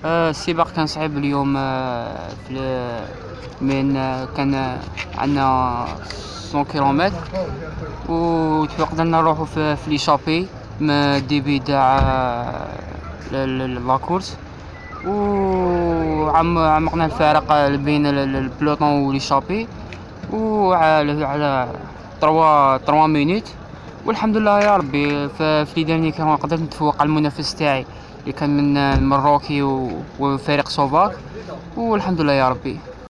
السباق كان صعيب اليوم. من كان عندنا 100 كيلومتر وتقدرنا نروحوا في ليشابي من الديبي تاع لاكورس، وعمقنا الفارق بين البلوطون وليشابي وعلى 3 مينوت. والحمد لله يا ربي في لي ديرني كان قدرت نتفوق على المنافس تاعي اللي كان من المروكي وفريق سوفاك، والحمد لله يا ربي.